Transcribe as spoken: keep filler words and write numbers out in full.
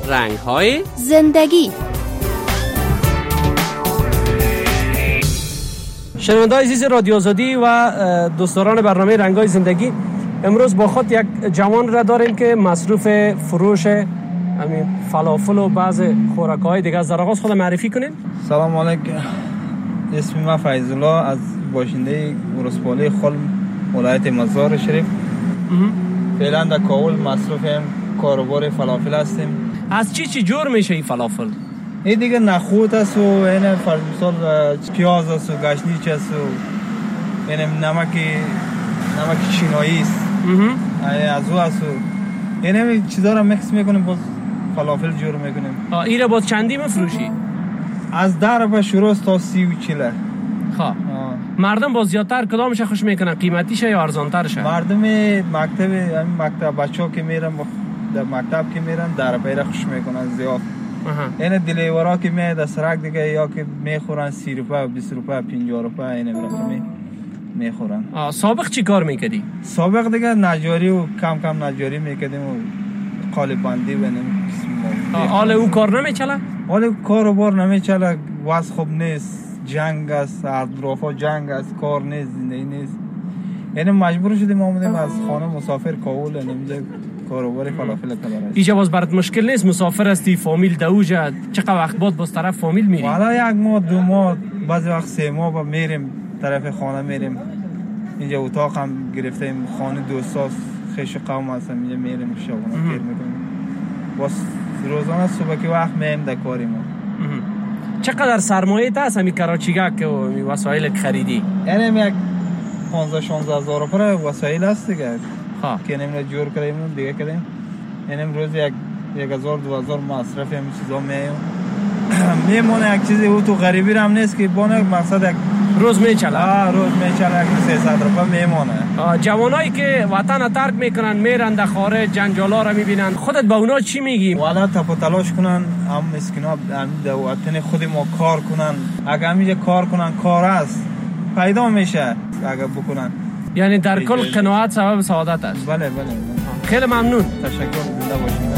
رنگ‌های زندگی. شنونده‌های عزیز رادیو آزادی و دوستداران برنامه رنگ‌های زندگی، امروز با خود یک جوان را داریم که مصروف فروش همین فلافل و بعض خوراک‌های دیگه است. در آغاز خود معرفی کنین. سلام علیکم، اسم من فیض الله از باشنده ورسپاله خلم ولایت مزار شریف. فعلا در کابل مصروفیم کاروبار فلافل هستیم. از چی چی جور میشه این فلافل؟ این دیگه نخود است و این فرض مثال پیاز است و گشنیج است و این نمک نمک چینایی است از او است و این چیزا را مکس میکنیم باز فلافل جور میکنیم. این را باز چندی مفروشی؟ از ده روپه شروع تا سی و چله. خواه مردم باز زیادتر کدامش خوش میکنن، قیمتیشه یا ارزانترشه؟ مردم مکتب همین مکتب بچه‌ها که میرن در مکتب که میرن در پیر خوش میکنن زیاد. این دلیورا که میاد در سرک دیگه یا که میخورن سی روپه بیست روپه پنجاه روپه این رقمی میخورن. سابق چی کار میکردی؟ سابق دیگه نجاری و کم کم نجاری میکردیم و قالب بندی بنیم. حالا او کار نمیچله؟ حالا کاروبار نمیچله، وضع خوب نیست، جنگ است، اطرافا جنگ است، کار نیست، زندگی نیست. یعنی مجبور شدیم آمدیم از خانه مسافر کابل اینجا کاروبار فلافل کار است. اینجا باز برات مشکل نیست؟ مسافر هستی، فامیل دوجه، چقدر وقت بعد باز طرف فامیل میری؟ والا یک ماه دو ماه بعضی وقت سه ماه با میریم طرف خانه میریم. اینجا اتاق هم گرفتیم، خانه دوستاست، خیش قوم هستم، اینجا میریم شبانه پیر میکنیم. باز روزانه صبح که وقت میایم در کاری ما. چقدر سرمایه هست همین کراچیگاه که وسایل خریدی؟ یعنی یک پانزده شانزده هزار روپیه وسایل هست دیگه. ها که نمیره جور کردیم دیگه کردیم. یعنی روز یک یک هزار دو هزار مصرف هم چیزا میایم. میمونه یک چیزی او تو غریبی هم نیست که بونه مقصد یک روز میچله. آه روز میچله سیصد روپیه میمونه. جوانایی که وطن ترک میکنن میرن در خارج جنجالا رو میبینن، خودت با اونا چی میگی؟ والا تپ و تلاش کنن، هم مسکینا در وطن خود ما کار کنن. اگه همینجا کار کنن کار است پیدا میشه اگه بکنن. یعنی در کل قناعت سبب سعادت است. بله بله, بله. خیلی ممنون. تشکر، زنده باشید.